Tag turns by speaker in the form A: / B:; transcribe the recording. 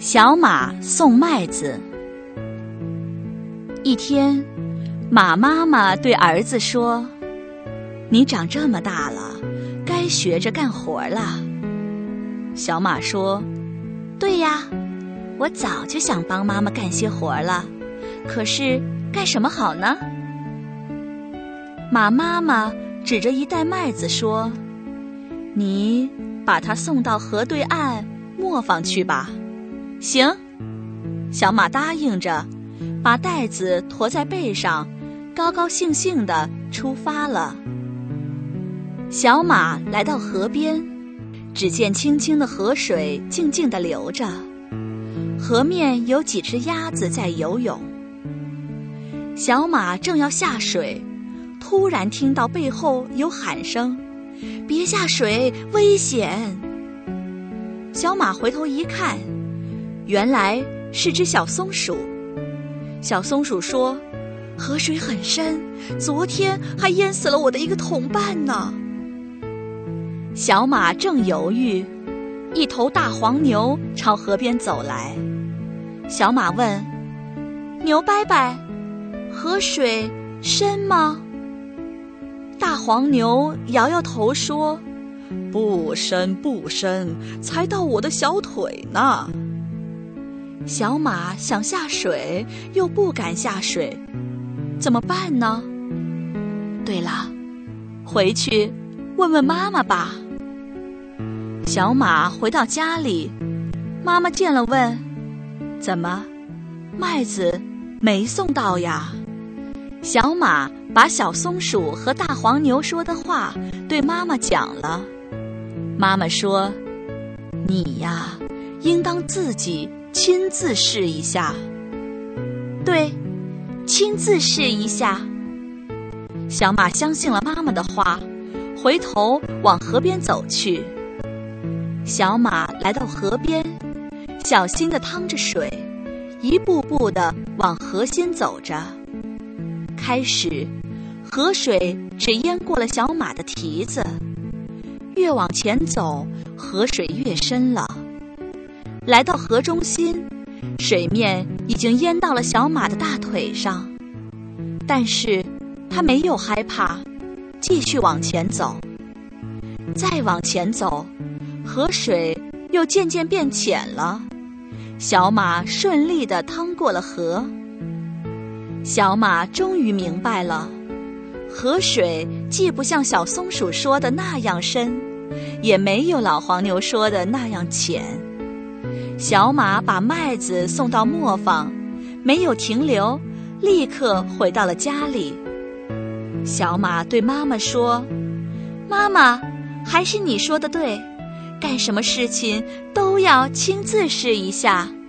A: 小马送麦子。一天，马妈妈对儿子说：“你长这么大了，该学着干活了。”小马说：“对呀，我早就想帮妈妈干些活了，可是干什么好呢？”马妈妈指着一袋麦子说：“你把它送到河对岸磨坊去吧。”行，小马答应着，把袋子驮在背上，高高兴兴地出发了。小马来到河边，只见清清的河水静静地流着，河面有几只鸭子在游泳。小马正要下水，突然听到背后有喊声：“别下水，危险！”小马回头一看，原来是只小松鼠。小松鼠说：“河水很深，昨天还淹死了我的一个同伴呢。”小马正犹豫，一头大黄牛朝河边走来。小马问：“牛伯伯，河水深吗？”大黄牛摇摇头说：“不深不深，才到我的小腿呢。”小马想下水，又不敢下水，怎么办呢？对了，回去问问妈妈吧。小马回到家里，妈妈见了问：“怎么，麦子没送到呀？”小马把小松鼠和大黄牛说的话对妈妈讲了。妈妈说：“你呀，应当自己亲自试一下。”对，亲自试一下。小马相信了妈妈的话，回头往河边走去。小马来到河边，小心地趟着水，一步步地往河心走着。开始，河水只淹过了小马的蹄子，越往前走，河水越深了。来到河中心，水面已经淹到了小马的大腿上，但是他没有害怕，继续往前走。再往前走，河水又渐渐变浅了，小马顺利地趟过了河。小马终于明白了，河水既不像小松鼠说的那样深，也没有老黄牛说的那样浅。小马把麦子送到磨坊，没有停留，立刻回到了家里。小马对妈妈说：“妈妈，还是你说的对，干什么事情都要亲自试一下。”